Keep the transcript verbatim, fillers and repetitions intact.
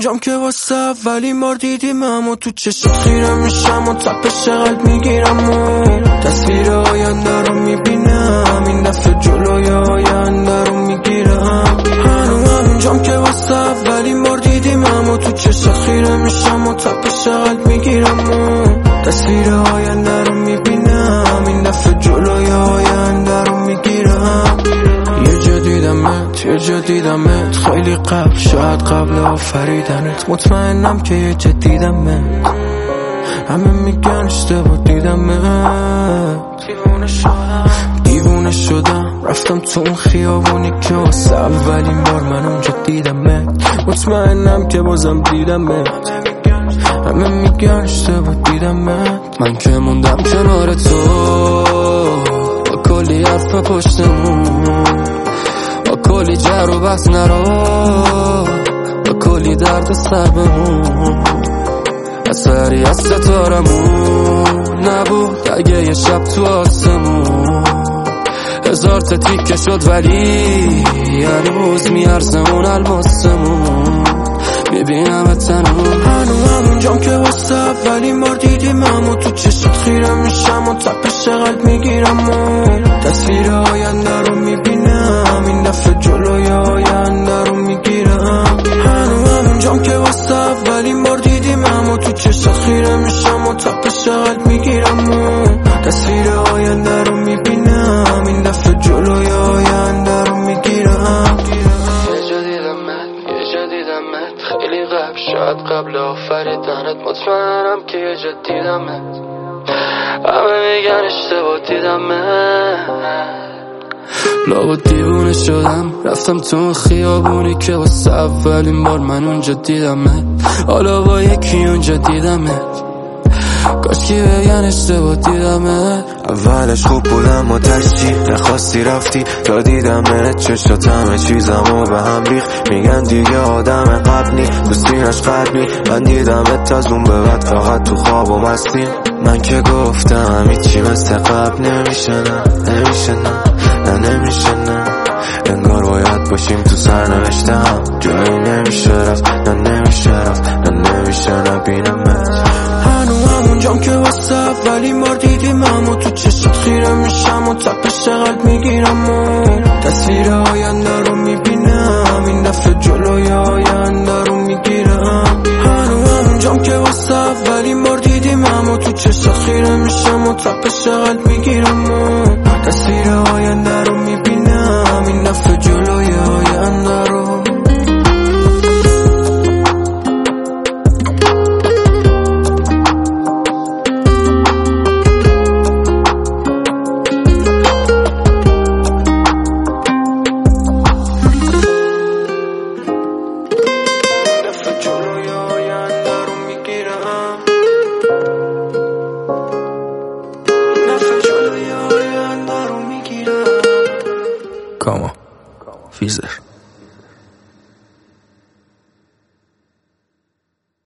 اونجام که واسه اولین بار دیدیم اما تو چشم خیره میشم و تپش قلب میگیرم و تصویر آینده رو میبینم، این دفعه جلوی آینده رو میگیرم. هنو همونجام که واسه اولین بار دیدیم اما تو چشم خیره میشم و تپش قلب میگیرم و تصویر آینده رو میبینم، این دفعه جلوی آینده رو میگیرم. یه جا دیدمت، یه جا دیدمت خیلی قبل، شاید قبل آفریدنت. مطمئنم که یه جا دیدمت، همه میگن اشتباه دیدمت. دیوونه شدم دیوونه شدم رفتم تو اون خیابونی که واسه اولین بار من اونجا دیدمت. مطمئنم که بازم دیدمت، همه میگن اشتباه دیدمت. من که موندم کنار تو با کلی حرف پشتمون، با کلی جر و بحث نرو، با کلی درد سر بمون. اثری از ستارمون نبود اگه یه شب تو آسمون هزار تا تیکه شد ولی هنوز میارزه اون الماسمون. میبینم تنون هنو همونجام که واسه اولین بار دیدیم اما تو چشت خیره میشم و تپش قلب میگیرم و تصویر آینده رو میبینم، این دفعه جلوی آینده رو میگیرم. هنو همونجام که واسه اولین بار دیدیم اما تو چشت خیره میشم و تپش قلب میگیرم و تصویر آینده رو میبینم، این دفعه جلوی آینده رو میگیرم. خیلی قبل، شاید قبل آفریدنت. مطمئنم که یه جا دیدمت، همه میگن اشتباه دیدمت. لابد دیوونه شدم رفتم تو خیابونی که واسه اولین بار من اونجا دیدمت. حالا با یکی اونجا دیدمت، کاش کی بگن اشتباه دیدمت. اولش خوب بودم و تشتی نخواستی رفتی تا دیدمت. چشات همه چیزمو به هم ریخ، میگن دیگه آدم قبلی تو سینش قلبی. من دیدمت از اون به بعد فقط تو خواب و مستی. من که گفتم هیچی مثل قبل نمیشه، نه نمیشه، نه نه نمیشه، نه انگار باید باشیم تو سرنوشتم. جایی نمیشه رفت، نه نمیشه رفت، نه نمیشه نبینمت. هنو همونجام که واسه اولین بار دیدیم اما تو چشت خیره میشم و تپش قلب میگیرم و تصویر آینده رو میبینم، این دفعه جلوی آینده رو میگیرم. هنو همونجام که واسه اولین بار دیدیم اما تو چشت خیره میشم و تپش قلب میگیرم و تصویر آینده رو میبینم، این دفعه جلوی آینده رو. Come on, Fizer.